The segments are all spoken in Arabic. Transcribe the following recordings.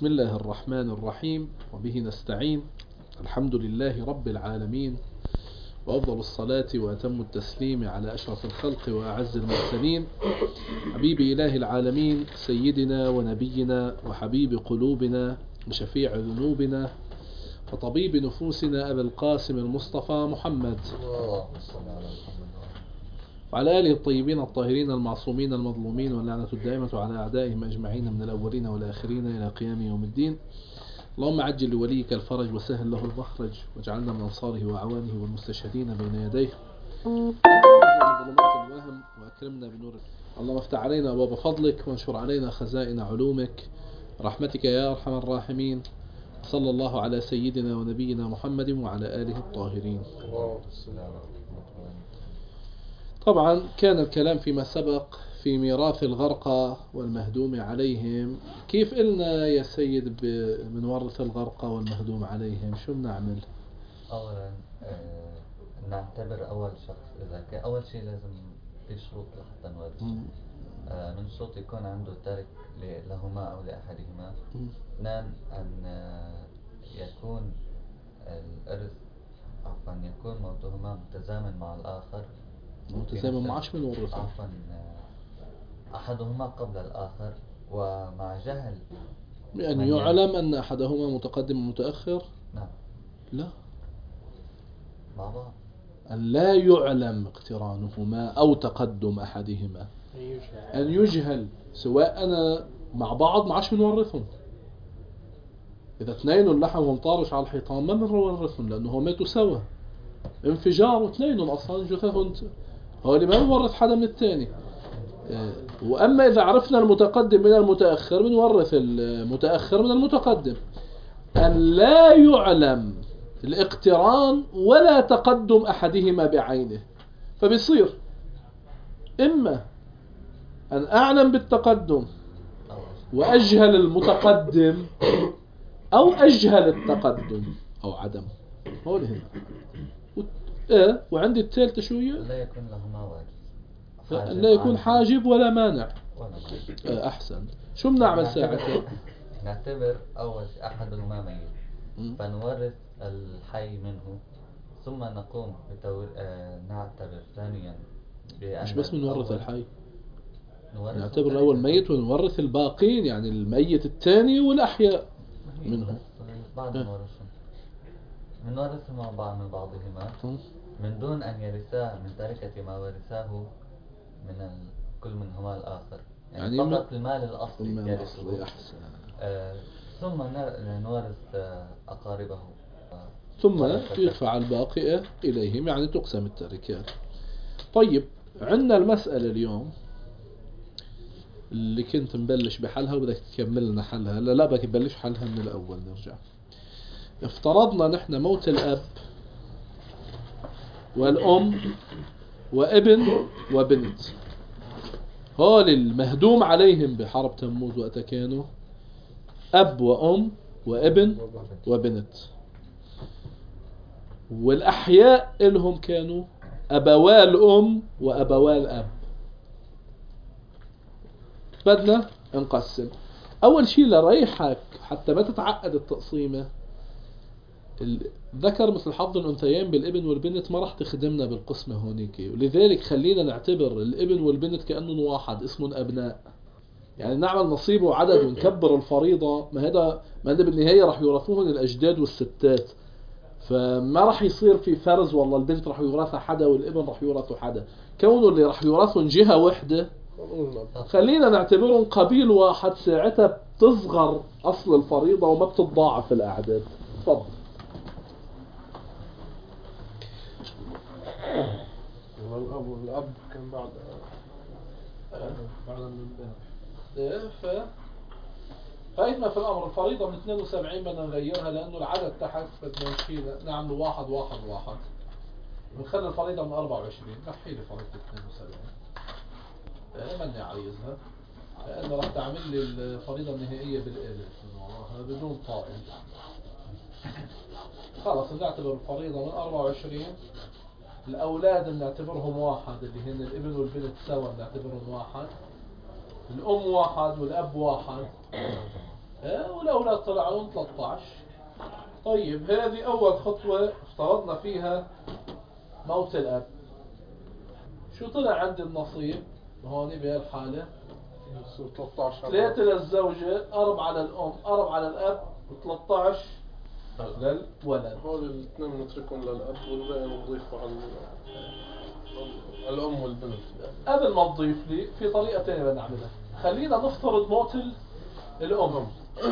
بسم الله الرحمن الرحيم، وبه نستعين. الحمد لله رب العالمين، وأفضل الصلاة وأتم التسليم على أشرف الخلق وأعز المرسلين، حبيب إله العالمين، سيدنا ونبينا وحبيب قلوبنا وشفيع ذنوبنا وطبيب نفوسنا أبي القاسم المصطفى محمد، وعلى آله الطيبين الطاهرين المعصومين المظلومين، واللعنة الدائمة على أعدائهم أجمعين من الأولين والآخرين إلى قيام يوم الدين. اللهم عجل لوليك الفرج وسهل له المخرج، واجعلنا من أنصاره وعوانه والمستشهدين بين يديه. الوهم وأكرمنا بنور. اللهم افتح علينا أبواب فضلك وانشر علينا خزائن علومك رحمتك يا أرحم الراحمين. صلى الله على سيدنا ونبينا محمد وعلى آله الطاهرين. طبعا كان الكلام فيما سبق في ميراث الغرقى والمهدوم عليهم. كيف قلنا يا سيد بنورث الغرقى والمهدوم عليهم؟ شو بنعمل؟ أولا نعتبر أول شخص، إذا كان أول شيء لازم في شروط لحتى نورث. من الشروط يكون عنده ترك لهما أو لأحدهما. اثنان، أن يكون الإرث يكون موتهما متزامن مع الآخر. متزامن معاش من ورثه أحدهما قبل الآخر، ومع جهل بأن يعلم أن أحدهما متقدم ومتأخر. نعم. لا، مع بعض. أن لا يعلم اقترانهما أو تقدم أحدهما، أن يجهل. سواء أنا مع بعض معاش بنورثهم. إذا اثنين لحمهم طارش على الحيطان ما بنورثهم، لأنهم ماتوا سوا انفجار، واثنين أصلا جثثهم هو اللي ما بنورث حدا من الثاني. وأما إذا عرفنا المتقدم من المتأخر بنورث المتأخر من المتقدم. أن لا يعلم الاقتران ولا تقدم أحدهما بعينه، فبيصير إما أن أعلم بالتقدم وأجهل المتقدم، أو أجهل التقدم أو عدم. هو اللي هنا. وعندي الثالثة شو هي؟ لا يكون لهما وارث، لا يكون حاجب ولا مانع. أحسن. شو بنعمل ساعتها؟ نعتبر أول أحدهما ميت، فنورث الحي منه، ثم نقوم نعتبر ثانيا مش بس بنورث الحي، نعتبر الأول ميت ونورث الباقين، يعني الميت الثاني والأحياء منه. بعد نورث مع بعض من بعضهما من دون أن يرثا من تركة ما ورثاه من كل منهما الآخر، يعني فقط المال الأصلي يرثه. ثم نورث أقاربه، ثم يدفع الباقي إليهم، يعني تقسم التركات. طيب، عندنا المسألة اليوم اللي كنت مبلش بحلها وبدك تكمل لنا حلها. لا بدك تبلش حلها من الأول. نرجع. افترضنا نحن موت الأب والأم وابن وبنت، هول المهدوم عليهم بحرب تموز وقتها كانوا أب وأم وابن وبنت، والأحياء إلهم كانوا أبوا الأم وأبوا الأب. بدنا نقسم. أول شيء لريحك حتى ما تتعقد التقسيمة، الذكر مثل حظ الأنثيين بالابن والبنت ما راح تخدمنا بالقسمة هونيك، ولذلك خلينا نعتبر الابن والبنت كأنهم واحد، اسمهم أبناء، يعني نعمل نصيب وعدد ونكبر الفريضة. ما هذا بالنهاية راح يورثوهن الأجداد والستات، فما راح يصير في فرز والله البنت راح يورثها حدا والابن راح يورثوا حدا. كونه اللي راح يورثون جهة واحدة، خلينا نعتبرهم قبيل واحد. ساعتها بتصغر أصل الفريضة وما بتتضاعف الأعداد. تفضل. والأب كان بعد فايتنا في الأمر الفريضة من 72 بدنا نغيرها، لأنه العدد تحت بدنا نشيله، نعمله 1 1 1. ونخلي الفريضة من 24. نحي لي فريضة 72 ماني عايزها، لأنه راح تعمل لي الفريضة النهائية بالألف من وراها بدون طائل. خلاص نعتبر الفريضة من 24. الأولاد نعتبرهم واحد، اللي هن الابن والبنت سوا نعتبرهم واحد. الأم واحد والأب واحد. والأولاد طلعوا 13. طيب هذه أول خطوة افترضنا فيها موت الأب. شو طلع عندي النصيب هون بهالحالة؟ 13 3 للزوجة، 4 للأم، 4 للأب، و13 للولد. هول الاثنين بنتركهم للأب والباقي بنضيفه على الأم والبنت. قبل ما تضيف لي في طريقة تانية بدنا نعملها. خلينا نفترض موت الأم.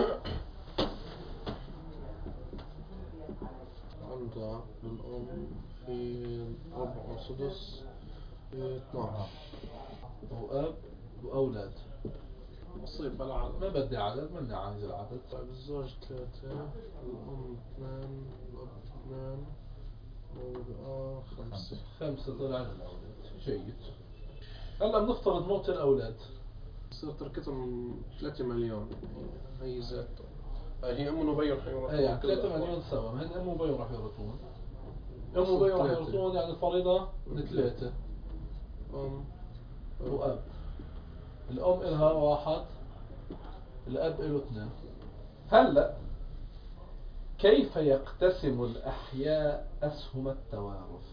عندها الأم في ربع وسدس في 12 وأب وأولاد. نصيب بلا عدد. ما بدي عدد، ماني عايز العدد. طيب الزوج 3، الأم 2، الأب 2، 5. طلع للأولاد. جيد. هلا بنفترض موت الأولاد. بصير تركتهم 3 مليون. هي ذاته. هي أم وبيهم حيورثون. يعني 3 مليون سوا، هن أم وبيهم راح يورثون. أم وبيهم راح يورثون، يعني الفريضة من 3. أم وأب. الأم إلها 1، الأب إله 2. هلا كيف يقتسم الأحياء أسهم التوارث؟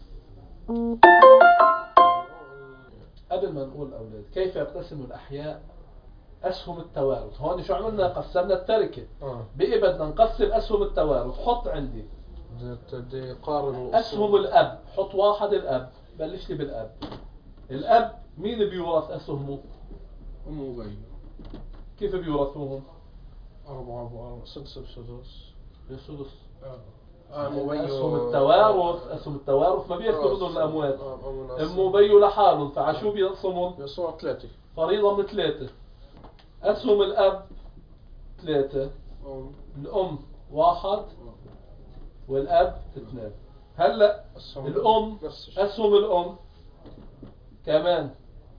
قبل ما نقول الأولاد، كيف يقتسم الأحياء أسهم التوارث؟ هون شو عملنا؟ قسمنا التركة. بقي بدنا نقسم أسهم التوارث. حط عندي بدي قارن أسهم الأب. حط 1 الأب. بلش لي بالأب. الأب مين بيورث أسهمه؟ أم وبي. كيف بيورثوهم؟ 4 6 بسدس. السدس. أسهم التوارث ما بياخذوا منهم الأموال. أم وبي لحالهم، فعشو بيقسمون؟ بيقسموا 3. فريضة من 3. أسهم الأب 3. الأم 1 والأب 2. هلا الأم أسهم الأم كمان.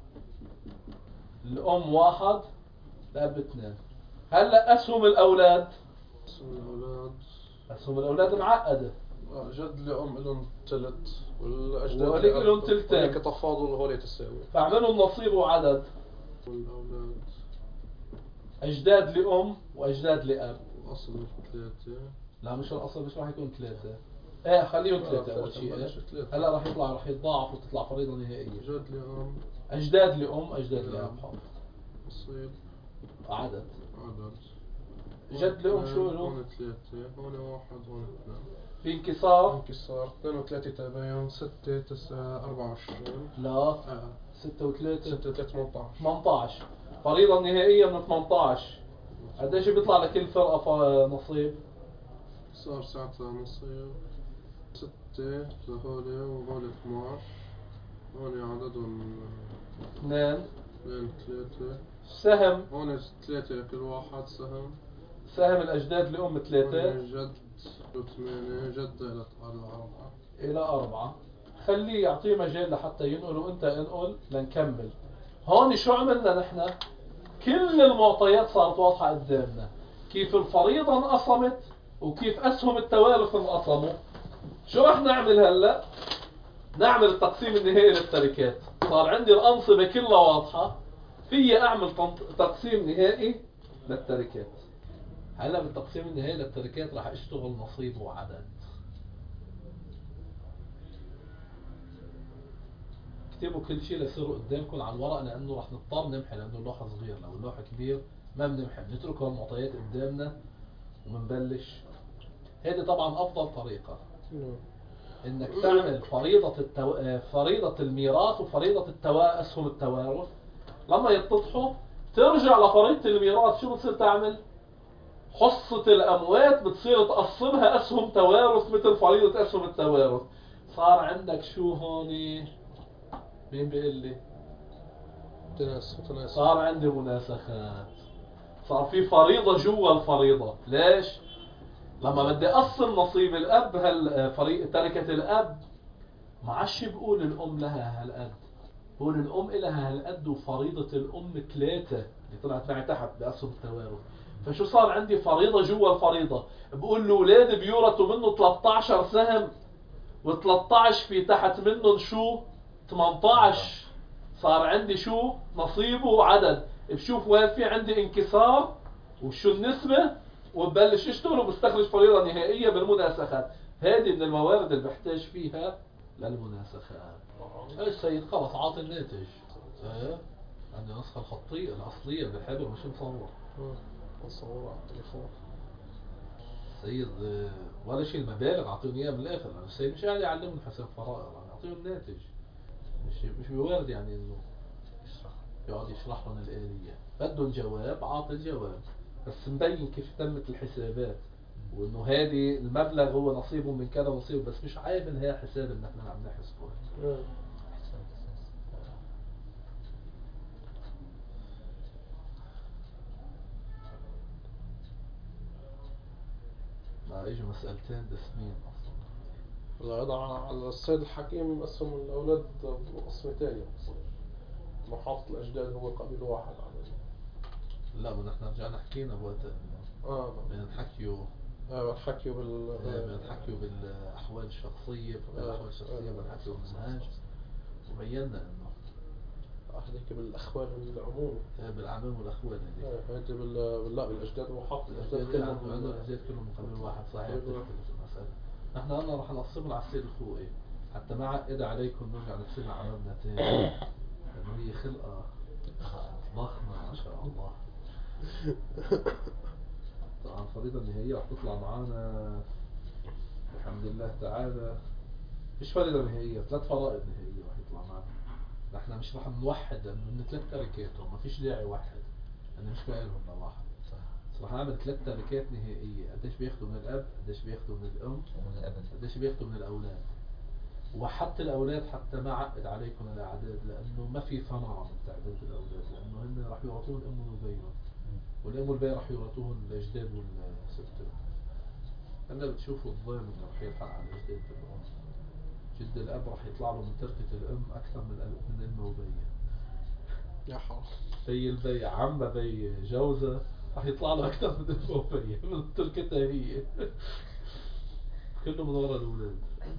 الأم 1، الأب 2. هلا أسهم الأولاد. أسهم الأولاد معقدة. جد لأم لهم ثلث والأجداد وهوليك لهم ثلثين. هوليك تفاضل وهوليك تساوي. فاعملوا النصيب وعدد. والأولاد أجداد لأم وأجداد لأب. الأصل 3. لا مش الأصل، مش راح يكون 3. ايه خليهم 3 أول شيء. هلا راح يطلع، راح يتضاعف وتطلع فريضة نهائية. جد لأم. أجداد لأم، أجداد لأب. حاضر. نصيب. عدد. جد لأم شو له؟ هون 3، هون 1، هون 2. في انكسار. 2 و3 تباين. 6 9 24. لا 6 و3 18. فريضة نهائية من 18. قديش بيطلع لكل فرقة نصيب؟ صار ساعتها نصيب 6 لهولي وهولي 12. هون عددهم 2 3. سهم. هون 3 لكل واحد سهم. سهم الأجداد لأم 3. جد 8. جد إلى 4. إلى 4. خليه يعطيه مجال لحتى ينقل وأنت انقل لنكمل. هون شو عملنا نحن؟ كل المعطيات صارت واضحة قدامنا. كيف الفريضة انقسمت وكيف أسهم التوارث انقسموا. شو رح نعمل هلأ؟ نعمل التقسيم النهائي للتركات. صار عندي الأنصبة كلها واضحة، في أعمل تقسيم نهائي للتركات. هلا بالتقسيم النهائي للتركات راح اشتغل نصيب وعدد. اكتبوا كل شيء ليصيروا قدامكم على الورق، لانه راح نضطر نمحي، لانه اللوحه صغير. لو اللوحه كبير ما بنمحي، بنترك المعطيات قدامنا وبنبلش. هذه طبعا افضل طريقه انك تعمل فريضه الميراث وفريضه اسهم التوارث. لما يتضحوا ترجع لفريضه الميراث. شو بتصير تعمل؟ حصة الأموات بتصير تقسمها أسهم توارث مثل فريضة أسهم التوارث. صار عندك شو هوني؟ مين بيقول لي؟ تناسخ. صار عندي مناسخات. صار في فريضة جوا الفريضة. ليش؟ لما بدي أقسم نصيب الأب تركة الأب، ما عادش بقول الأم لها هالقد، بقول الأم إلها هالقد وفريضة الأم 3 اللي طلعت معي تحت بأسهم التوارث. فشو صار عندي؟ فريضة جوا الفريضة. بقول الأولاد بيورثوا منه 13 سهم، و13 في تحت منهم شو؟ 18. صار عندي شو؟ نصيب وعدد. بشوف وين في عندي انكسار، وشو النسبة وتبلش تشتغل وبستخرج فريضة نهائية بالمناسخات. هذه من الموارد اللي بحتاج فيها للمناسخات. ايش سيد خلص عاطي الناتج. ايه عندي النسخة الخطية الأصلية بالحبر مش مصور. مصور على التليفون. سيد ولا شيء المبالغ اعطوني اياه من الاخر. انا السيد مش قاعد يعلمني حساب فرائض، انا اعطيهم الناتج. مش بوارد يعني انه يقعد يشرح لهم الآلية. بدهم جواب عاطي الجواب، بس مبين كيف تمت الحسابات، وانه هذه المبلغ هو نصيبه من كذا نصيبه، بس مش عامل هي حساب ان احنا عم نحسبه. ما اجوا مسألتين دسمين اصلا. لا يضع على السيد الحكيم أسهم الأولاد قسم تاني. محافظ الأجداد هو قبيل واحد على. لا ونحن رجعنا حكينا بوقتها بدنا نحكيوا بنحكيوا بالاحوال الشخصيه، بالاحوال الشخصيه بدنا نحكيوا بالمنهاج، وبينا انه هذيك بالاخوال العموم بالعموم والاخوال هذيك بالاجداد وحق الاجداد كلهم الاجداد كلهم مقابل واحد صحيح. المساله نحن قلنا رح نقسمهم على السيد الخوئي حتى ما عقد عليكم نرجع نقسمها على مبنى ثاني، لانه هي خلقه ضخمه ما شاء الله. طبعا الفريضة النهائية رح تطلع معانا الحمد لله تعالى. مش فريضة نهائية، 3 فرائض نهائية رح يطلع معنا. نحن مش رح نوحد لأنه من 3 تركات وما فيش داعي واحد، أنا مش بقالهم لواحد. رح نعمل 3 تركات نهائية. قديش بياخدوا من الأب، قديش بياخدوا من الأم، قديش بياخدوا من الأولاد. وحتى الأولاد حتى ما عقد عليكم الأعداد، لأنه ما في ثمرة من تعداد الأولاد، لأنه هن رح يعطون أم وبيهم، والأم والبي رح يورثوهم الأجداد والستات. هلا بتشوفوا الضامن اللي رح يلحق على الأجداد بالأم. جد الأب رح يطلع له من تركة الأم أكثر من أم وبي. يا حرام. بي البي عمة بي جوزة رح يطلع له أكثر من أم وبي من تركتها هي. كله من وراء الأولاد.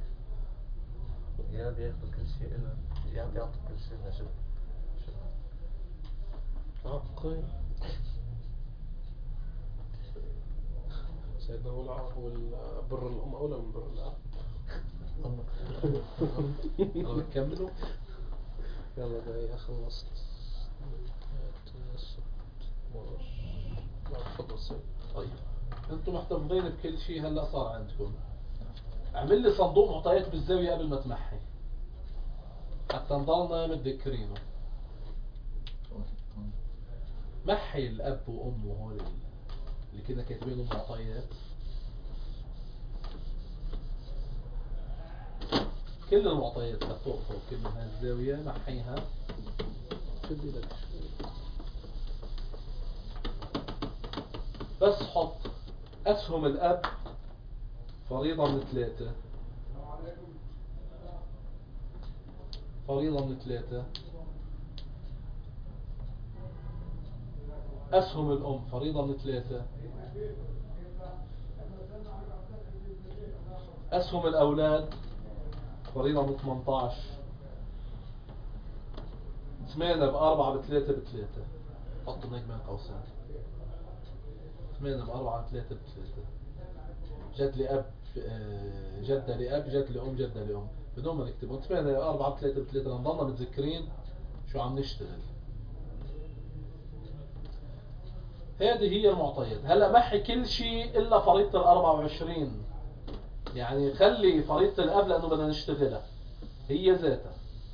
يا بياخدوا كل شيء إلا يا بيعطوا كل شيء لشبه عقل. سيدنا هو بر الأم أولى من بر الأب. كملوا. يلا بقى خلصت. تفضل سيد. طيب انتم محتفظين بكل شيء هلا صار عندكم. اعمل لي صندوق معطيات بالزاوية قبل ما تمحي حتى نضلنا متذكرينه. محي الأب وأمه هول اللي كنا كاتبينهم معطيات. كل المعطيات فوق كل من هالزاوية محيها. شدي لك بس حط أسهم الأب فريضة من 3، فريضة من 3. أسهم الأم فريضة من 3. أسهم الأولاد فريضة من 18. 8 ب4 ب3 ب3. حطوا هيك بين قوسين. 8 ب4 ب3 ب3. جد لأب جدة لأب جد لأم جدة لأم بدون ما نكتبهم. 8 4 ب3 ب3 لنضلنا متذكرين شو عم نشتغل. هذه هي المعطيات. هلا محي كل شيء إلا فريضة 24. يعني خلي فريضة الأب لأنه بدنا نشتغلها هي ذاتها.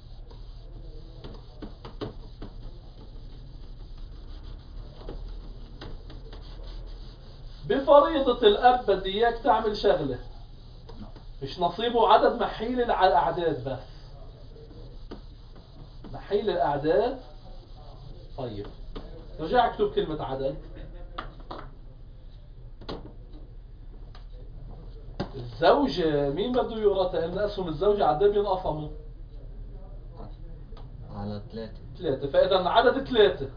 بفريضة الأب بدي إياك تعمل شغلة مش نصيبه عدد محيل على الأعداد بس. محيل الأعداد. طيب رجع اكتب كلمة عدد. الزوجة مين بده يورثها؟ إن أسهم الزوجة عدد بينقسموا على 3. فإذا عدد 3.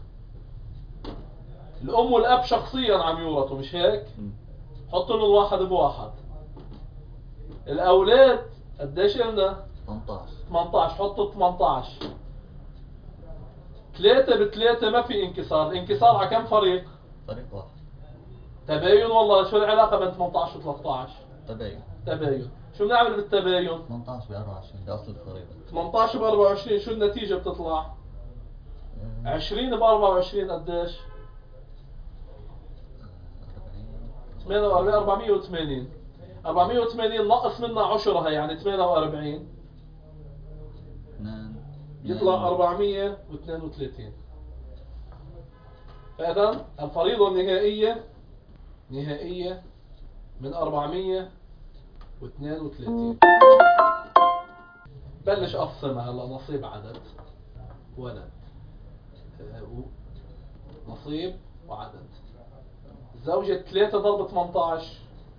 الأم والأب شخصيا عم يورثوا مش هيك؟ حطوا لهم 1 ب1. الأولاد قديش قلنا؟ 18. حطوا 18. 3 ب3 ما في انكسار. الانكسار على كم فريق؟ فريق واحد. تباين والله. شو العلاقة بين 18 و 13؟ تباين. تباين. شو بنعمل بالتباين؟ 18 ب 24 ده أصل الفريضة. 18 ب 24 شو النتيجة بتطلع؟ 20 ب 24 قديش؟ 48. 480. 480 نقص منها عشرها يعني 48 يطلع 432. فإذا الفريضة النهائية من 432. بلش أقسمها هلا. نصيب عدد ولد، نصيب وعدد. زوجة 3 ضرب 18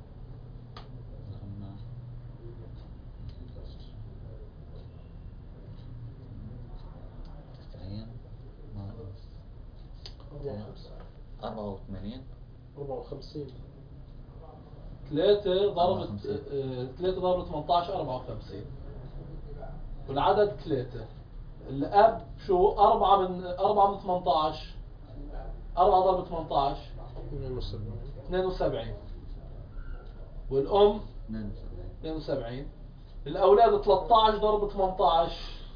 54. 3 ضرب 18 54. والعدد 3. الأب شو 4 من 18. 4 ضرب 18 72. والأم 72. الأولاد 13 ضرب 18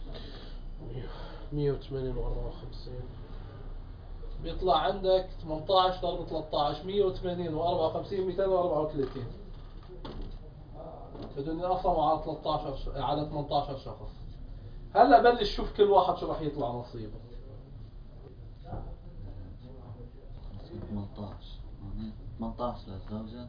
180 بيطلع عندك 18 ضرب 13 180 و54 234. بدهم يقسموا على 13 على 18 شخص. هلا بلش شوف كل واحد شو راح يطلع نصيبه. 18 للزوجة.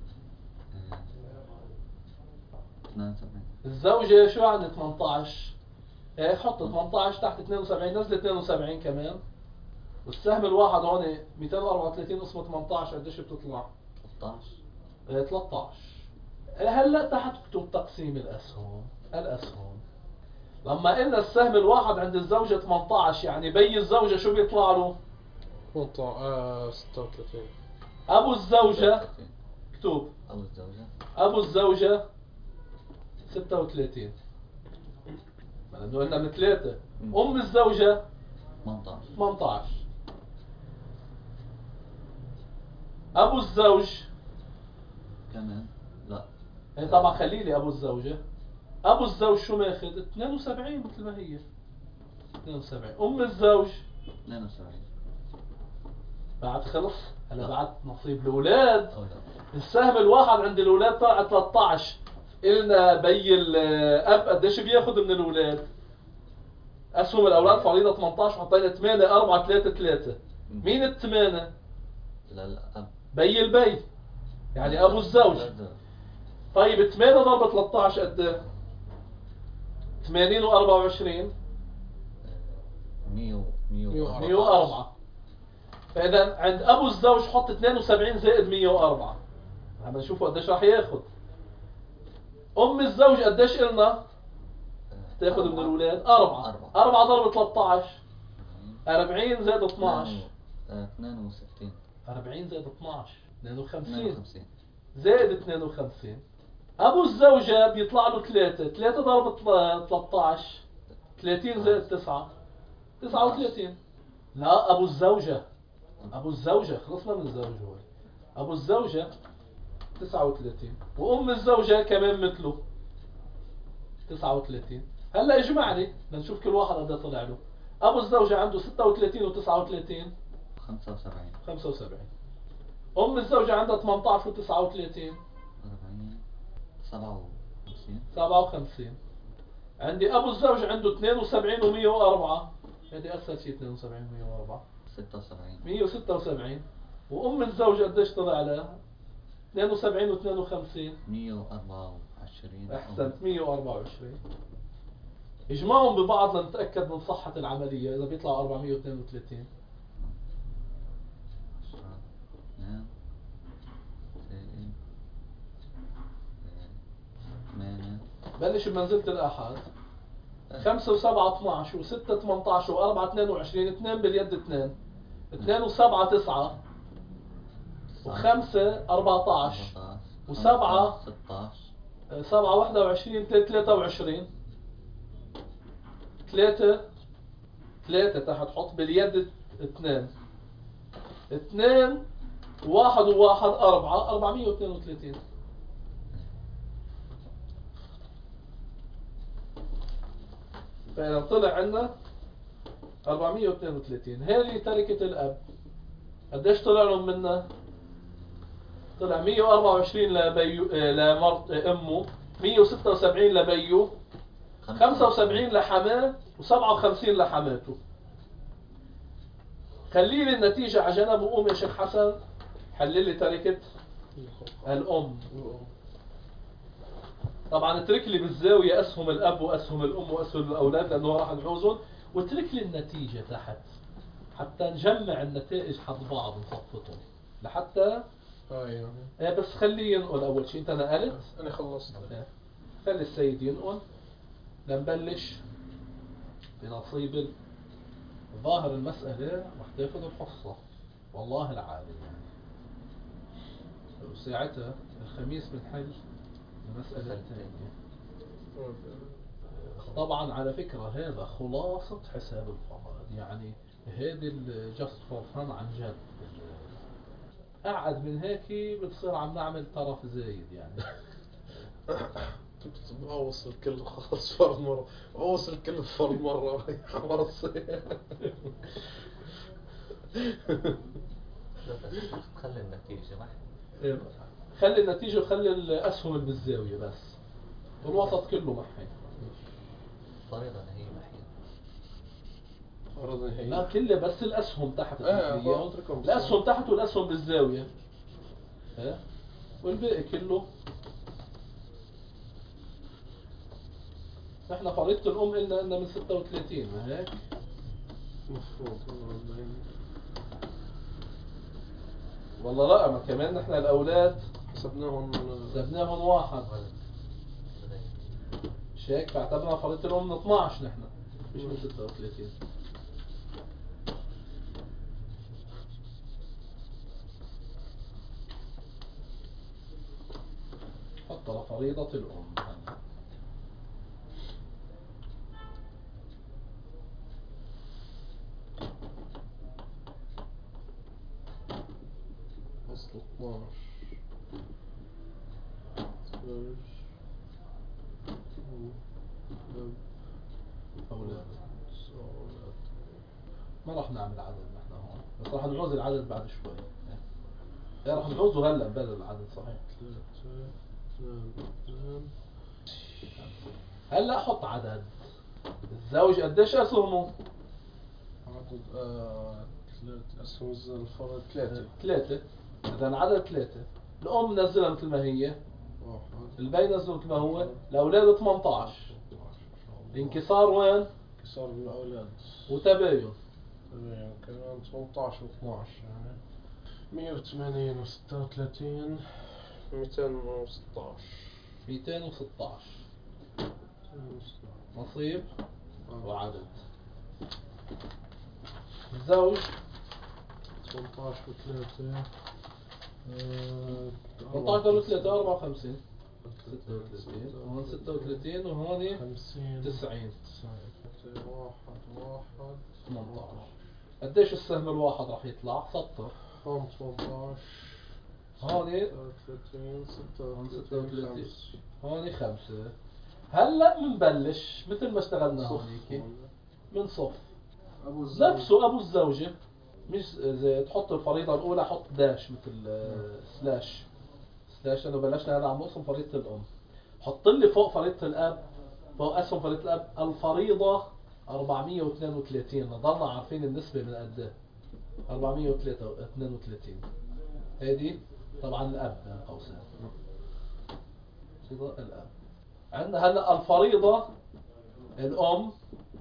72. الزوجة شو عندها 18؟ هيك حط 18 تحت 72 نزل 72 كمان. والسهم الواحد هون 234 قسمه 18 قديش بتطلع؟ 13. 13. هلا تحت اكتب تقسيم الاسهم. الاسهم لما قلنا السهم الواحد عند الزوجة 18 يعني بي الزوجة شو بيطلع له؟ 36. ابو الزوجة اكتب ابو الزوجة 36 لانه قلنا من 3. ام الزوجة 18. ابو الزوج كمان لا طبعا خلي لي ابو الزوجة. ابو الزوج شو ماخذ؟ 72 مثل ما هي 72. ام الزوج 72. بعد خلص. هلا بعد نصيب الاولاد. السهم الواحد عند الاولاد طلع 13. قلنا بي الاب قديش بياخذ من الاولاد؟ اسهم الاولاد فريضه 18 حطينا 8 4 3 3. مين الثمانية؟ للاب. بي البي يعني ابو الزوج. طيب 8 ضرب 13 قد 80 و24 104. فاذا عند ابو الزوج حط 72 زائد 104. عم نشوفوا قديش راح ياخذ. ام الزوج قديش قلنا تاخذ من الاولاد؟ 4. 4 ضرب 13 40 زائد 12 62. 40 زائد 12 52 زائد 52. ابو الزوجة بيطلع له 3. 3 ضرب 13 30 زائد 9 39. لا ابو الزوجة. ابو الزوجة خلصنا من الزوج هو. ابو الزوجة 39 وام الزوجة كمان مثله 39. هلا اجمعني لنشوف كل واحد قد طلع له. ابو الزوجة عنده 36 و39 75. ام الزوجة عندها 18 و39 57. عندي ابو الزوج عنده 72 و104. هذه اسهل شيء 72 و104 176. وام الزوج قديش طلع لها؟ 72 و52 124. احسنت 124. اجمعهم ببعض لنتاكد من صحه العمليه. اذا بيطلع 432 بلش بمنزلة الآحاد. 5 و7 12 و6 18 و4 22. 2 باليد 2. 2 و7 9 و5 14 و7 16. 7 21 23. 3 تحت حط باليد 2. 2 واحد وواحد 4 432. فإذا طلع عنا 432. هذه تركة الأب. قديش طلع لهم منا؟ طلع 124 لبيو لمرت أمه، 176 لبيو، 75 لحماه، و57 لحماته. خلي لي النتيجة على جنب وقوم يا شيخ حسن حلل لي تركة الأم. طبعا اترك لي بالزاوية أسهم الأب وأسهم الأم وأسهم الأولاد لأنه راح نعوزهم، واترك لي النتيجة تحت حتى نجمع النتائج حد بعض نصفطهم لحتى يعني. بس خليه ينقل أول شيء. أنت نقلت؟ أنا خلصت. خلي السيد ينقل لنبلش بنصيب ظاهر المسألة. رح تاخذ الحصة والله العالم يعني. وساعتها الخميس بنحل المسألة الثانية. طبعا على فكرة هذا خلاصة حساب الفرائض، يعني هذه الجست فور فن عن جد. أعد من هيك بتصير عم نعمل طرف زايد يعني. كنت بوصل كل خلاص فرد مرة، بوصل كل فرد مرة حمر الصيف. خلي النتيجة خلي النتيجة وخلي الأسهم اللي بالزاوية بس، والوسط كله محي. فرضا هي محي. فرضا هي. لا كله بس الأسهم تحت. اتركهم. الأسهم تحت والأسهم بالزاوية. والباقي كله. نحن فريضة الأم قلنا إنها من 36 ما هيك؟ مفروض والله لا، ما كمان نحن الأولاد حسبناهم واحد. مش هيك؟ فاعتبرنا فريضة الأم من 12 نحن مش من 36. حط لفريضة الأم. فصل 12 أولاد. ما راح نعمل عدد نحن هون، بس راح نعوز العدد بعد شوي. راح نعوزه هلا بدل العدد صحيح. هلا حط عدد الزوج قديش اسهمه؟ عدد 3 اسهم الفرد 3. اذا عدد 3. الام نزلها مثل ما هي، البي نزله مثل ما هو، الاولاد 18. الانكسار وين؟ انكسار بالاولاد وتباين كمان 18 و12 يعني 180 و36 216. 216 نصيب وعدد. الزوج 18 و3 18 و3 54. 36 وهون 36 وهون 50 90. 1 18. قديش السهم الواحد راح يطلع؟ سطر. هون 18 هون 36 36 هون 5. هلا بنبلش مثل ما اشتغلنا هونيك من صف نفسه ابو الزوجة. مش زي تحط الفريضة الاولى حط داش مثل سلاش لانه بلشنا هذا عم نقسم فريضة الام. حط لي فوق فريضة الاب، فوق اسهم فريضة الاب الفريضة 432. ضلنا عارفين النسبة من قد ايه. 432 هذه طبعا الاب بين قوسين. فريضة الاب. عندنا هلا الفريضة الام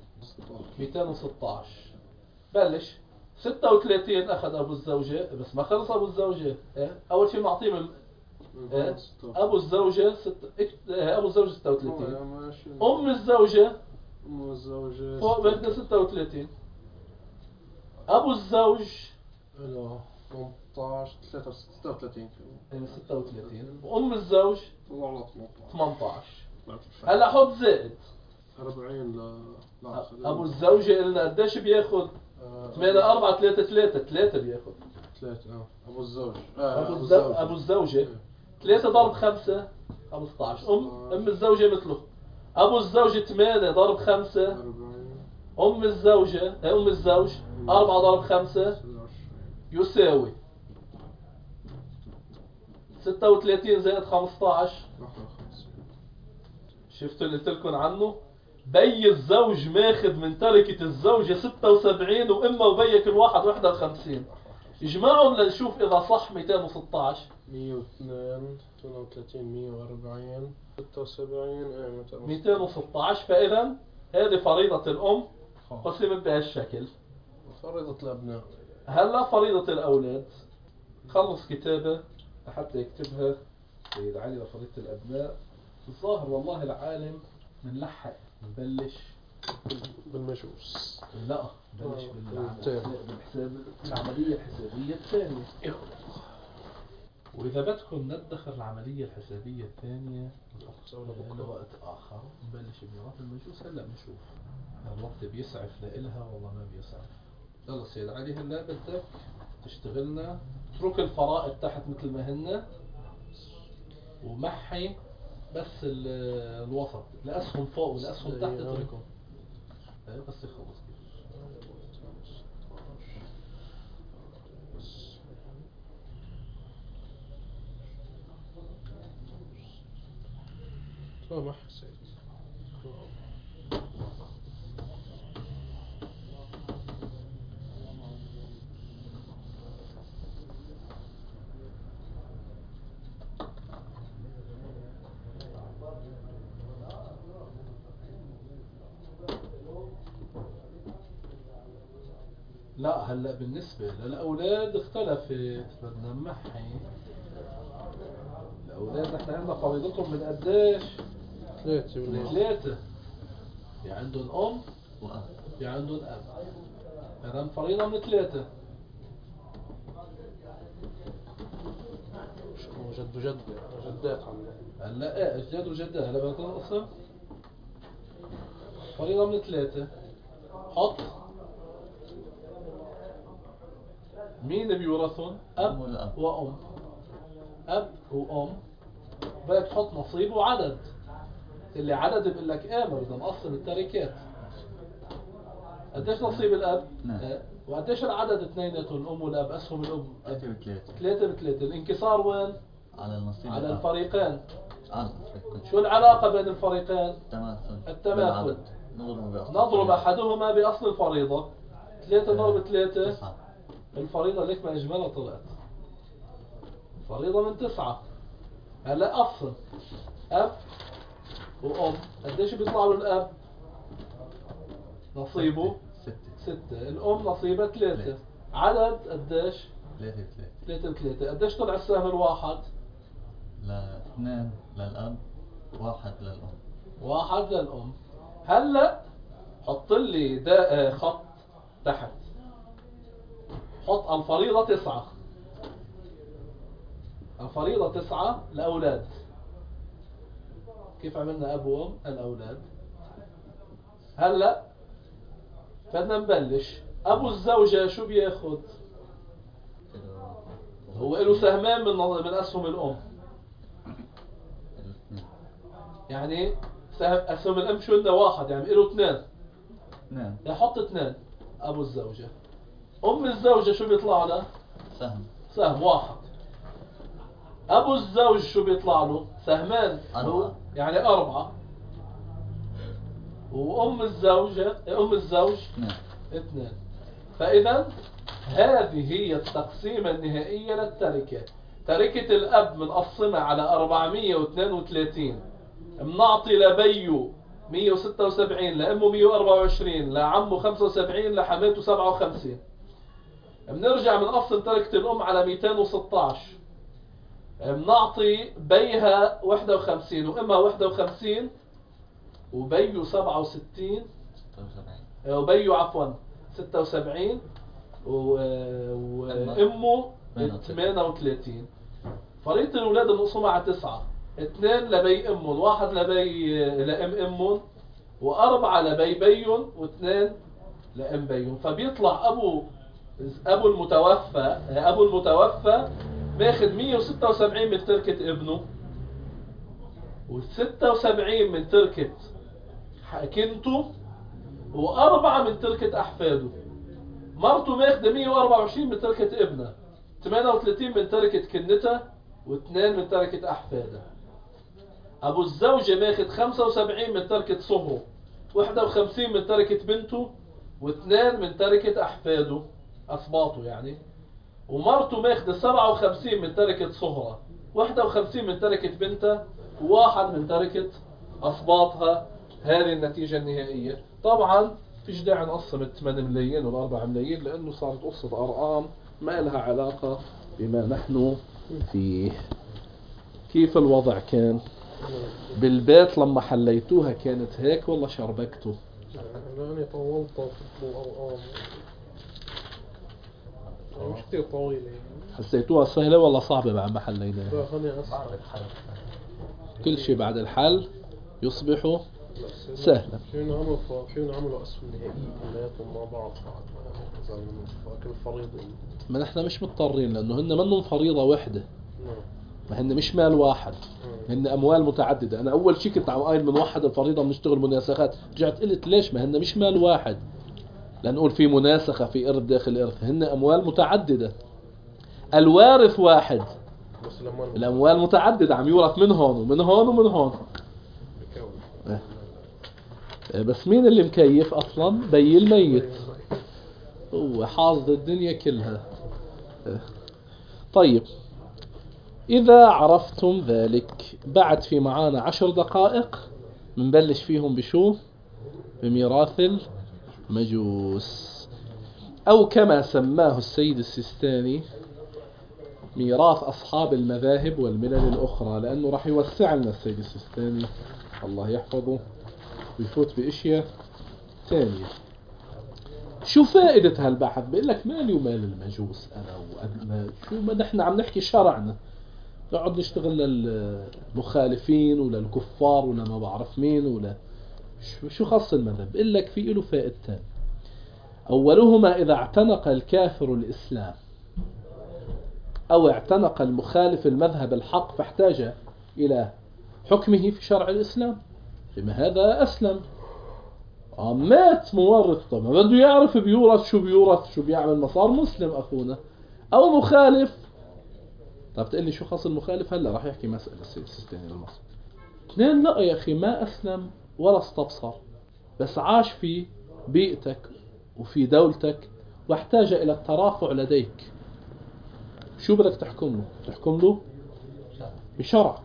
216. بلش 36 اخذ ابو الزوجة، بس ما خلص ابو الزوجة. اول شيء بنعطيه من ابو الزوجة ابو الزوجة 36. ام الزوجة فوق بدنا 36. ابو الزوج له 18 36 36 وام الزوج طلع 18. هلا حط زائد 40 ابو الزوجة قلنا قديش بياخذ؟ 8 4 3 3 3 بياخذ 3 ابو الزوج ابو الزوجة 3 ضرب 5 15. ام الزوجة مثله. ابو الزوجة 8 ضرب 5 ام الزوج 4 ضرب 5 يساوي 36 زائد 15. شفتوا اللي قلت لكم عنه؟ بي الزوج ماخذ من تركة الزوجة 76 وامه وبي كل واحد 51. اجمعهم لنشوف اذا صح. 216 102 32 140 76 216. فاذا هذه فريضة الام قسمت بهالشكل. فريضة الابناء. هلا فريضة الاولاد. خلص كتابة حتى يكتبها سيد علي لفريضة الابناء. الظاهر والله العالم بنلحق نبلش بالمجوس. لا بلش بالحساب العملية الحسابية الثانية. وإذا بدكم ندخل العملية الحسابية الثانية لوقت آخر نبلش بميراث المجوس. هلا بنشوف الوقت بيسعف لإلها والله ما بيسعف. يلا سيد علي هلا بدك تشتغلنا. اترك الفرائض تحت مثل ما هن ومحي بس الوسط. الأسهم فوق والأسهم تحت اتركهم بس يخلص. ما حسيت. لا هلا بالنسبة للأولاد اختلفت. بدنا نمحي الأولاد. نحن عندنا فريضتهم من قديش؟ 3. يا عندهم أم وأب يا عندهم أب. إذا فريضة من 3. جد وجد جدات عندنا. هلا ايه جد وجدات. هلا بدنا نقسم فريضة من 3. حط مين بيورثون؟ أب وأم. أب وأم. بدك تحط نصيب وعدد. اللي عدد بيقول لك ايه ما بدنا نقسم التركات. قديش نصيب الأب؟ وقديش العدد اثنيناتهم الأم والأب؟ أسهم الأم 3 ب3. الانكسار وين؟ على النصيب على الفريقين. على الفريقين. شو العلاقة بين الفريقين؟ التماثل. نضرب أحدهما بأصل الفريضة. 3 ضرب 3 الفريضة لك ما إجمالها طلعت فريضة من 9. هلا أفصل أب وأم. قديش بيطلع له الأب؟ نصيبه 6. الأم نصيبها 3. عدد قديش؟ 3 ب3. قديش طلع السهم الواحد؟ 2 للأب 1 للأم. 1 للأم. هلا حط لي ده خط تحت. حط الفريضة 9. الفريضة 9 الأولاد. كيف عملنا أب وأم؟ الأولاد. هلا بدنا نبلش. أبو الزوجة شو بياخد؟ هو له سهمان من أسهم الأم. يعني أسهم الأم شو عندنا 1 يعني له 2. يحط 2 أبو الزوجة. أم الزوجة شو بيطلع لها؟ سهم 1. أبو الزوج شو بيطلع له؟ سهمان يعني 4. وأم الزوج 2. فإذا هذه هي التقسيمة النهائية للتركة. تركة الأب منقسمة على 432. منعطي لبيه 176 لأمه 124 لعمه 75 لحماته 57. بنرجع بنقسم تركة الأم على 216. بنعطي بيها 51 وأمها 51 وبيه 67 وبيه عفوا 76 وأمه 38. فريضة الأولاد مقسومة على 9. 2 لبي أمهم 1 لبي لأم أمهم و4 لبي بيهم و2 لأم بيهم. فبيطلع أبو ابو المتوفى ماخذ 176 من تركة ابنه، و76 من تركة حاكمته، و4 من تركة احفاده. مرته ماخذة 124 من تركة ابنها، 38 من تركة كنتها، و2 من تركة احفادها. ابو الزوجة ماخذ 75 من تركة صهره، 51 من تركة بنته، و2 من تركة احفاده اسباطه يعني. ومرته ماخذة 57 من تركة صهرها، 51 من تركة بنتها، و1 من تركة اسباطها. هذه النتيجة النهائية. طبعا فيش داعي نقسم 8 ملايين وال4 ملايين، لانه صارت قصة ارقام ما لها علاقة بما نحن فيه. كيف الوضع كان بالبيت لما حليتوها؟ كانت هيك والله شربكتوا؟ يعني طولت في الأرقام، مش كتير طويلة يعني. حسيتوها سهلة ولا صعبة بعد ما حليناها؟ لا خليني أسمع. بعد الحل كل شيء بعد الحل يصبح سهلا. فينا عملوا أسهم نهائية كلياتهم مع بعض بعد ما كل فريضة. ما نحن مش مضطرين، لأنه هن منهم فريضة واحدة، ما هن مش مال واحد، هن أموال متعددة. أنا أول شيء كنت عم قايل بنوحد الفريضة بنشتغل مناسخات، رجعت قلت ليش؟ ما هن مش مال واحد، لنقول في مناسخة في إرث داخل إرث، هن أموال متعددة. الوارث واحد، بس الأموال متعددة، عم يورث من هون ومن هون ومن هون. بس مين اللي مكيف أصلا؟ بي الميت، هو حاصد الدنيا كلها. طيب، إذا عرفتم ذلك، بعد في معانا 10 دقائق منبلش فيهم بشو؟ بميراث المجوس، أو كما سماه السيد السيستاني ميراث أصحاب المذاهب والملل الأخرى، لأنه راح يوسع لنا السيد السيستاني الله يحفظه ويفوت بأشياء ثانية. شو فائدة هالبحث؟ بيقول لك مالي ومال المجوس أنا وأنا شو ما نحن عم نحكي شرعنا، نقعد نشتغل للمخالفين ولا الكفار ولا ما بعرف مين ولا شو خاص المذهب؟ بيقول لك في له فائدتان. أولهما إذا اعتنق الكافر الإسلام أو اعتنق المخالف المذهب الحق فاحتاج إلى حكمه في شرع الإسلام، لما هذا أسلم. مات مورث، طبعا بده يعرف بيورث شو بيعمل، ما صار مسلم أخونا أو مخالف. طب تقول لي شو خاص المخالف؟ هلا راح يحكي مسألة السيد السيستاني بالمصر. 2 لا يا أخي، ما أسلم ولا استبصر، بس عاش في بيئتك وفي دولتك واحتاج إلى الترافع لديك. شو بدك تحكم له؟ تحكم له بشرعك.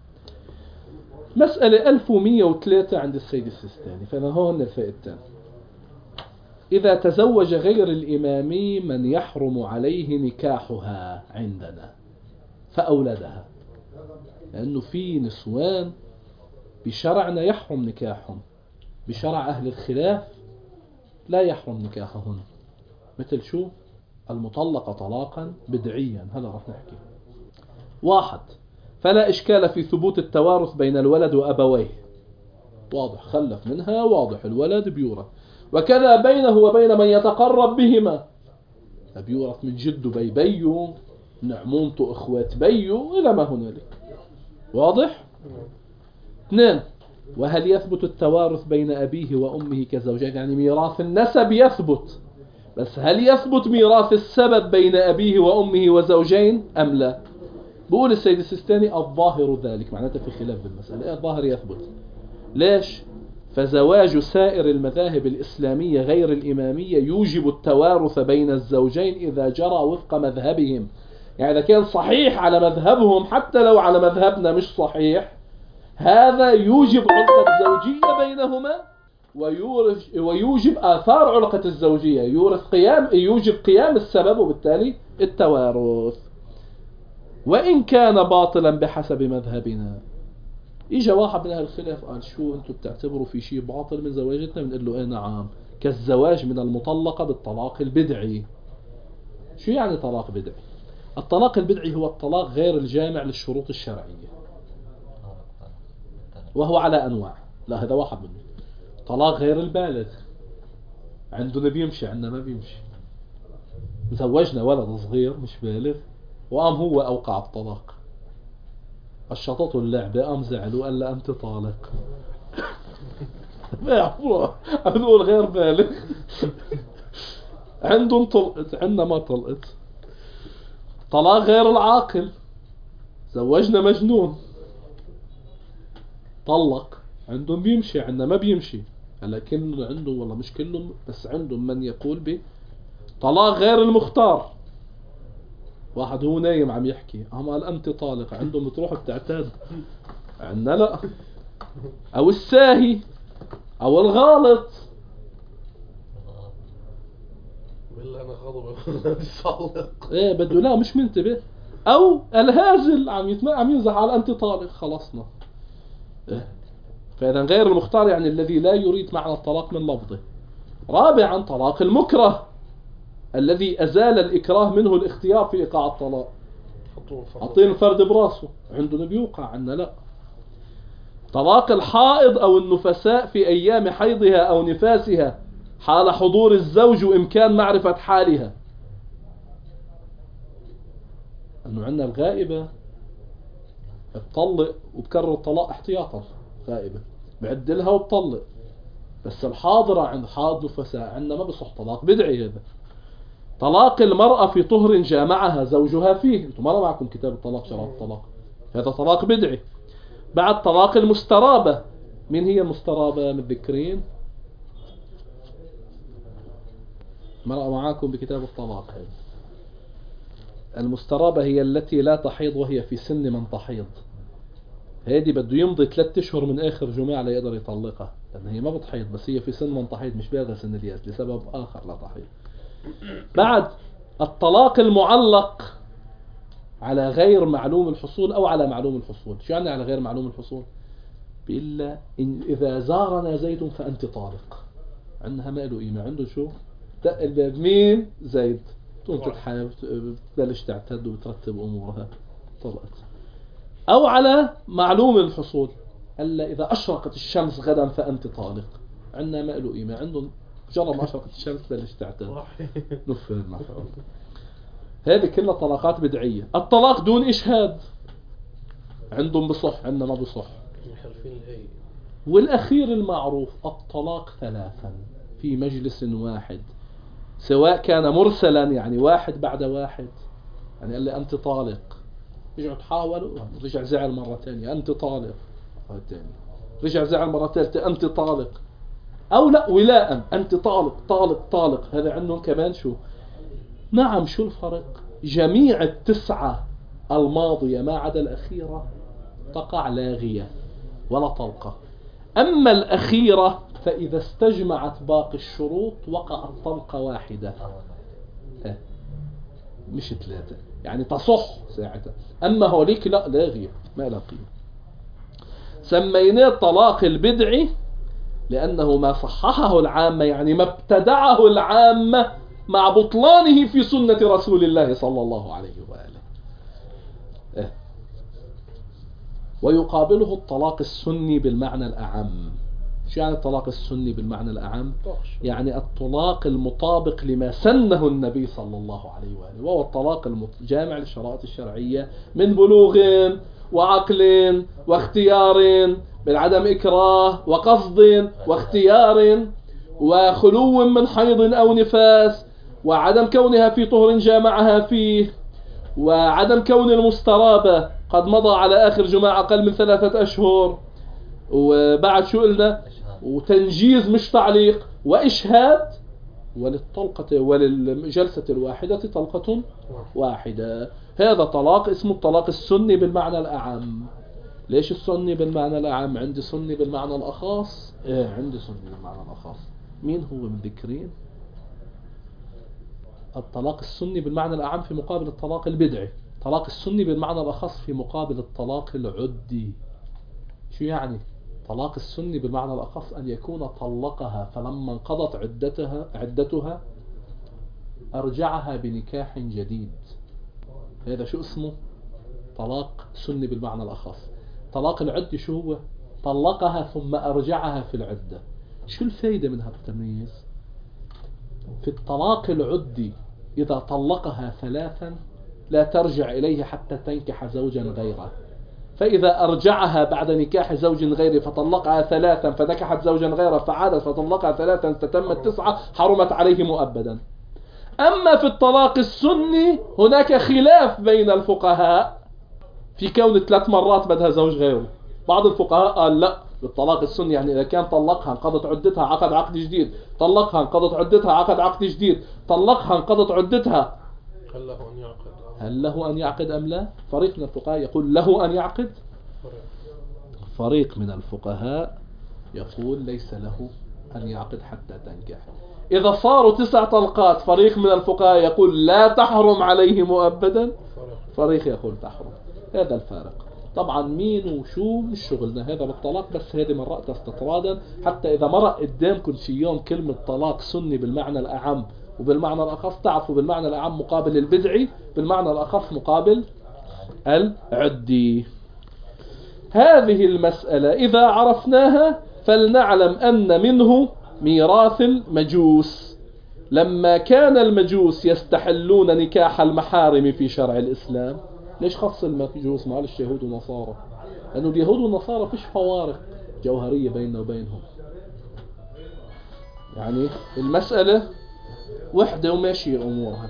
مسألة 1103 عند السيد السيستاني، فأنا هون الفائدتان. إذا تزوج غير الإمامي من يحرم عليه نكاحها عندنا فأولدها، لأنه في نسوان بشرعنا يحرم نكاحهم، بشرع أهل الخلاف لا يحرم نكاحهن. مثل شو؟ المطلقة طلاقا بدعيا، هذا راح نحكي. 1. فلا إشكال في ثبوت التوارث بين الولد وأبويه، واضح، خلف منها واضح، الولد بيورث. وكذا بينه وبين من يتقرب بهما، بيورث من جده بيو، من عمومته إخوات بيو، إلى ما هنالك، واضح. 2. وهل يثبت التوارث بين أبيه وأمه كزوجين؟ يعني ميراث النسب يثبت، بس هل يثبت ميراث السبب بين أبيه وأمه وزوجين أم لا؟ بقول السيد السيستاني الظاهر ذلك، معناته في خلاف بالمسألة، الظاهر يثبت. ليش؟ فزواج سائر المذاهب الإسلامية غير الإمامية يوجب التوارث بين الزوجين إذا جرى وفق مذهبهم. يعني إذا كان صحيح على مذهبهم حتى لو على مذهبنا مش صحيح، هذا يوجب علقة زوجية بينهما ويوجب آثار علقة الزوجية، يوجب قيام السبب وبالتالي التوارث، وإن كان باطلا بحسب مذهبنا. إجا واحد من أهل الخلاف قال شو أنتم بتعتبروا في شيء باطل من زواجتنا؟ بنقول له إيه نعم، كالزواج من المطلقة بالطلاق البدعي. شو يعني طلاق بدعي؟ الطلاق البدعي هو الطلاق غير الجامع للشروط الشرعية، وهو على أنواع. لا هذا واحد منه. طلاق غير البالغ، عندنا بيمشي عندنا ما بيمشي. زوجنا ولد صغير مش بالغ، وقام هو أوقع الطلاق، الشطط اللعبة، قام زعل وقال له أنت طالق. ما يعرفوها، عم نقول غير بالغ. عندهم طلقت، عندنا ما طلقت. طلاق غير العاقل، زوجنا مجنون طلق، عندهم بيمشي، عندنا ما بيمشي. هلا كل عنده، والله مش كلهم، بس عندهم من يقول بطلاق غير المختار. واحد هو نايم عم يحكي، قال أنت طالق، عندهم بتروح بتعتاد، عندنا لا. أو الساهي أو الغالط، بالله أنا غضب يصلق. إيه بده لا مش منتبه. أو الهازل عم يمزح على أنت طالق، خلصنا. إيه؟ فإذا غير المختار يعني الذي لا يريد معنى الطلاق من لفظه. رابعا طلاق المكره، الذي أزال الإكراه منه الاختيار في إيقاع الطلاق. حاطين الفرد براسه، عندنا بيوقع، عندنا لا. طلاق الحائض أو النفساء في أيام حيضها أو نفاسها حال حضور الزوج وإمكان معرفة حالها. أنه عندنا الغائبة بتطلق وبكرر الطلاق احتياطا، غائبة بعدلها وبطلق. بس الحاضرة عند حاض نفساء عندنا ما بصح طلاق، بدعي هذا. طلاق المرأة في طهر جامعها زوجها فيه، انتم ما معكم كتاب الطلاق شرط الطلاق، هذا طلاق بدعي. بعد طلاق المسترابة، مين هي المسترابة متذكرين؟ مرأة معاكم بكتاب الطلاق. المسترابة هي التي لا تحيض وهي في سن من تحيض. هذه بده يمضي 3 أشهر من آخر جمعة ليقدر يطلقها، لأن هي ما بتحيض، بس هي في سن من تحيض، مش بالغة سن الياس لسبب آخر لا تحيض. بعد الطلاق المعلق على غير معلوم الحصول أو على معلوم الحصول. شو يعني على غير معلوم الحصول؟ بإلا إن إذا زارنا زيد فأنت طالق. عندها ما له قيمة، عنده شو؟ دق الباب، مين؟ زيد. تقوم تتحايل، بتبلش تعتد وترتب أمورها، طلقت. أو على معلوم الحصول، ألا إذا أشرقت الشمس غدا فأنت طالق. عندنا ما له قيمة، عندهم مجرد ما أشرقت الشمس بلش تعتد، نفر المفعول. هذه كلها طلاقات بدعية. الطلاق دون إشهاد عندهم بصح، عندنا ما بصح. والأخير المعروف الطلاق 3 في مجلس واحد، سواء كان مرسلا يعني واحد بعد واحد، يعني قال لي أنت طالق، رجعوا تحاولوا، رجع زعل مرة ثانية أنت طالق، رجع زعل مرة ثالثة أنت طالق. أو لا ولاء، أنت طالق طالق طالق. هذا عندهم كمان شو؟ نعم. شو الفرق؟ جميع 9 الماضية ما عدا الأخيرة تقع لاغية ولا طلقة. أما الأخيرة فإذا استجمعت باقي الشروط وقعت طلقة واحدة، مش 3 يعني تصح ساعتها. أما هوليك لا، لاغية ما لها قيمة. سميناه الطلاق البدعي لأنه ما صححه العامة، يعني ما ابتدعه العامة مع بطلانه في سنة رسول الله صلى الله عليه وآله. ويقابله الطلاق السني بالمعنى الأعم. شو يعني الطلاق السني بالمعنى الأعم؟ يعني الطلاق المطابق لما سنه النبي صلى الله عليه وآله، وهو الطلاق الجامع للشرائط الشرعية من بلوغ وعقل واختيار، من عدم إكراه وقصد واختيار، وخلو من حيض أو نفاس، وعدم كونها في طهر جامعها فيه، وعدم كون المسترابة قد مضى على آخر جماعة أقل من 3 أشهر. وبعد شو قلنا؟ وتنجيز مش تعليق، وإشهاد، وللطلقة وللجلسة الواحدة طلقة واحدة. هذا طلاق اسمه الطلاق السني بالمعنى الأعم. ليش السني بالمعنى الأعم؟ عندي سني بالمعنى الأخص. عندي سني بالمعنى الأخص. مين هو مذكرين؟ الطلاق السني بالمعنى الأعم في مقابل الطلاق البدعي. الطلاق السني بالمعنى الأخص في مقابل الطلاق العدي. شو يعني؟ طلاق السني بالمعنى الأخص أن يكون طلقها فلما انقضت عدتها أرجعها بنكاح جديد. هذا شو اسمه؟ طلاق سني بالمعنى الأخص. طلاق العدي شو هو؟ طلقها ثم أرجعها في العدة. شو الفايدة من هذا التمييز؟ في الطلاق العدي إذا طلقها 3 لا ترجع إليه حتى تنكح زوجا غيره. فإذا أرجعها بعد نكاح زوج غيره فطلقها 3 فنكحت زوجا غيره فعادت فطلقها 3 فتمت 9 حرمت عليه مؤبدا. أما في الطلاق السني هناك خلاف بين الفقهاء في كون 3 مرات بدها زوج غيره. بعض الفقهاء قال لا، بالطلاق السني يعني إذا كان طلقها انقضت عدتها عقد عقد جديد، طلقها انقضت عدتها عقد عقد جديد، طلقها انقضت عدتها، هل له أن يعقد أم لا؟ فريق من الفقهاء يقول له أن يعقد، فريق من الفقهاء يقول ليس له أن يعقد حتى تنكح. إذا صاروا 9 طلقات فريق من الفقهاء يقول لا تحرم عليه مؤبدا، فريق يقول تحرم. هذا الفارق. طبعا مين وشو مش شغلنا، هذا بالطلاق بس، هذه مرات استطرادا حتى إذا مرق قدامكم في يوم كلمة طلاق سني بالمعنى الأعم وبالمعنى الأخص تعرفوا بالمعنى الأعم مقابل البدعي، بالمعنى الأخص مقابل العدي. هذه المسألة إذا عرفناها فلنعلم أن منه ميراث المجوس. لما كان المجوس يستحلون نكاح المحارم في شرع الإسلام، ليش خص المجوس مع اليهود ونصارى؟ لأنه اليهود والنصارى فيش فوارق جوهرية بيننا وبينهم، يعني المسألة وحدة وماشية أمورها.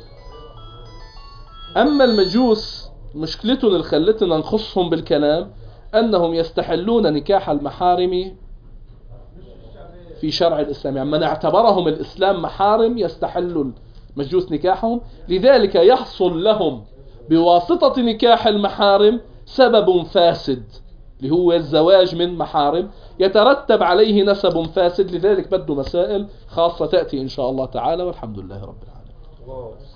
أما المجوس مشكلتهم اللي خلتنا نخصهم بالكلام أنهم يستحلون نكاح المحارم في شرع الإسلام، يعني من اعتبرهم الإسلام محارم يستحل المجوس نكاحهم. لذلك يحصل لهم بواسطة نكاح المحارم سبب فاسد اللي هو الزواج من محارم، يترتب عليه نسب فاسد. لذلك بده مسائل خاصة تأتي إن شاء الله تعالى، والحمد لله رب العالمين.